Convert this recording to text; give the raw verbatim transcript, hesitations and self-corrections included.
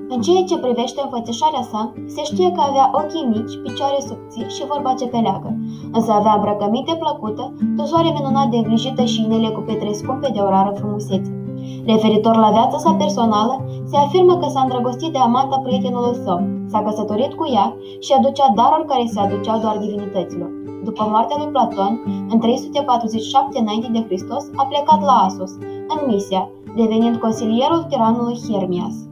În ceea ce privește înfățișarea sa, se știe că avea ochii mici, picioare subțiri și vorba ce peleagă, însă avea îmbrăcăminte plăcută, tuzoare minunat de îngrijită și inele cu pietre scumpe de o rară frumusețe. Referitor la viața sa personală, se afirmă că s-a îndrăgostit de amanta prietenului său, s-a căsătorit cu ea și aducea daruri care se aduceau doar divinităților. După moartea lui Platon, în trei sute patruzeci și șapte înainte de Hristos, a plecat la Asos, în Misia, devenind consilierul tiranului Hermias.